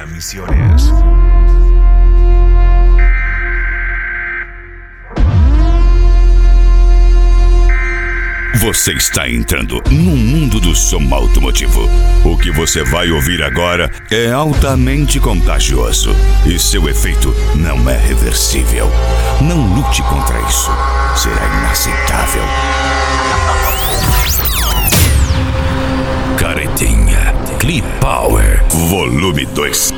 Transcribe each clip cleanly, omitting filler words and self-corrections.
Transmisiones. Você está entrando no mundo do som automotivo. O que você vai ouvir agora é altamente contagioso e seu efeito não é reversível. Não lute contra isso. Será inaceitável. Caretinha Clip Power Volume 2.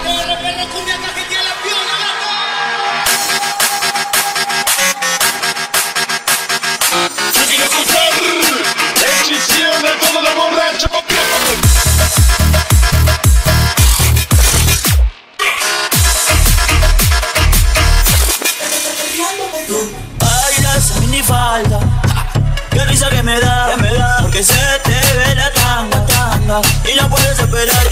Falta, qué risa que me da, porque se te ve la tanga, y no puedes esperar.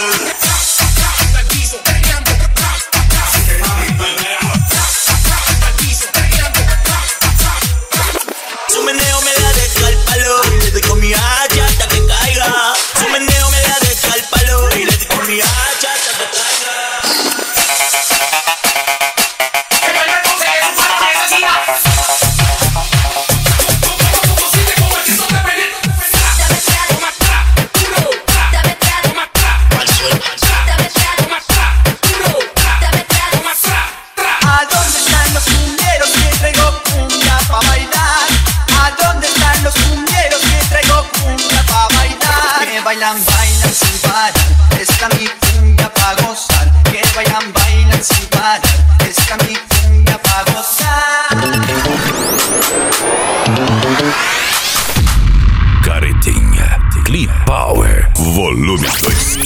Su meneo me da de el palo, y le doy con mi hacha hasta que caiga. Su meneo me da de el palo, y le doy con mi hacha hasta que caiga. Bailan, bailan sin parar, esta mi cumbia pa' gozar. Que bailan, bailan sin parar, esta mi cumbia pa' gozar. Caretinha Clip Power Volume 2.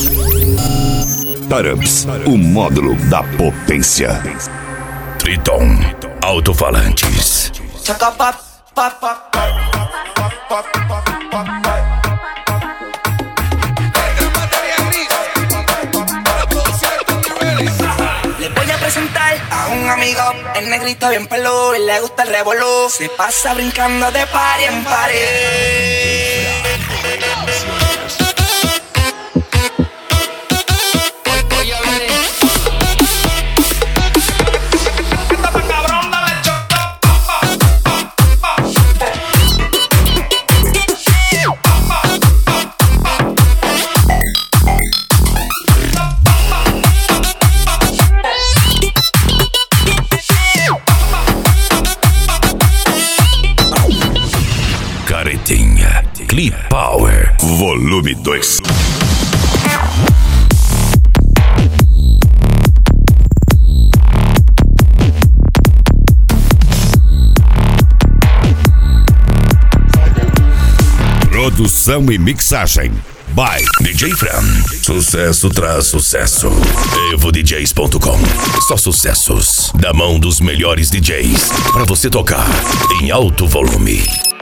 Tarumps, o módulo da potência. Triton Alto-falantes. Chaca pap, pap, pap, pap. A un amigo, el negrito bien peludo y le gusta el revolú. Se pasa brincando de party en party. Caretinha Clip Power Volume 2. Produção e mixagem by DJ Fran. Sucesso traz sucesso. EvoDJs.com. Só sucessos da mão dos melhores DJs pra você tocar em alto volume.